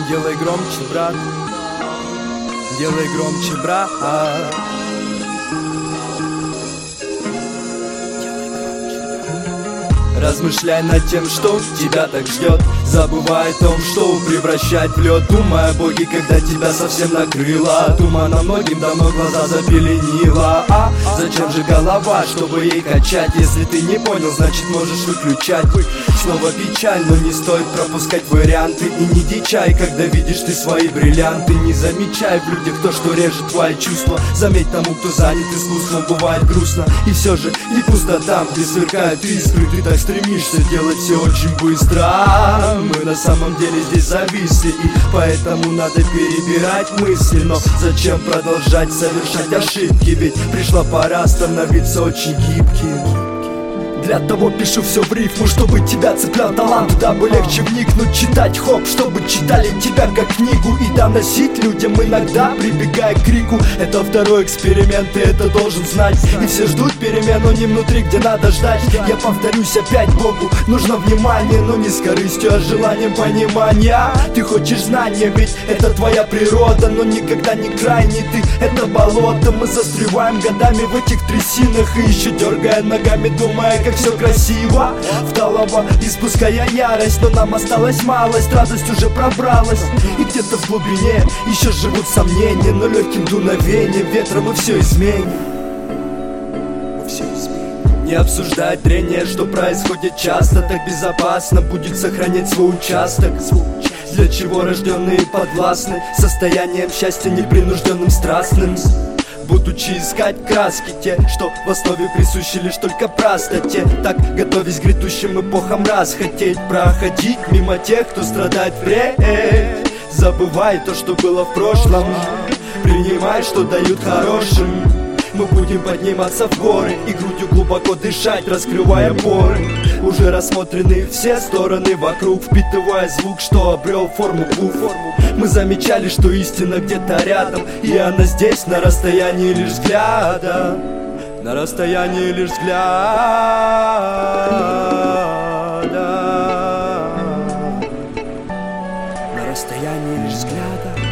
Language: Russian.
Делай громче, брат. Делай громче, брат. Размышляй над тем, что тебя так ждет. Забывай о том, что превращать в лед. Думай о Боге, когда тебя совсем накрыло. Туманом многим давно глаза запеленило. А зачем же голова, чтобы ей качать? Если ты не понял, значит можешь выключать. Снова печаль, но не стоит пропускать варианты. И не дичай, когда видишь ты свои бриллианты. Не замечай в людях то, что режет твои чувства. Заметь тому, кто занят искусством, бывает грустно. И все же не пусто там, где сверкают искры. Ты так стремишься делать все очень быстро. Мы на самом деле здесь зависли, и поэтому надо перебирать мысли. Но зачем продолжать совершать ошибки? Ведь пришла пора становиться очень гибким. Для того пишу все в рифму, чтобы тебя цеплял талант, дабы легче вникнуть, читать хоп, чтобы читали тебя как книгу. И доносить людям иногда, прибегая к крику. Это второй эксперимент, ты это должен знать. И все ждут перемен, но не внутри, где надо ждать. Я повторюсь опять, Богу нужно внимание, но не с корыстью, а с желанием понимания. Ты хочешь знания, ведь это твоя природа, но никогда не крайний ты, это болото. Мы застреваем годами в этих трясинах, и еще дергая ногами, думая, как все красиво вдалово, испуская ярость. Но нам осталась малость, радость уже пробралась. И где-то в глубине еще живут сомнения, но легким дуновением ветра мы все изменим. Не обсуждать трение, что происходит часто. Так безопасно будет сохранять свой участок. Для чего рожденные подвластны состоянием счастья непринужденным, страстным. Будучи искать краски, те, что в основе присущи лишь только простоте. Так, готовясь к грядущим эпохам, раз хотеть проходить мимо тех, кто страдает впредь. Забывай то, что было в прошлом, принимай, что дают хорошим. Мы будем подниматься в горы и грудью глубоко дышать, раскрывая поры. Уже рассмотрены все стороны вокруг, впитывая звук, что обрел форму букв. Мы замечали, что истина где-то рядом, и она здесь, на расстоянии лишь взгляда. На расстоянии лишь взгляда. На расстоянии лишь взгляда.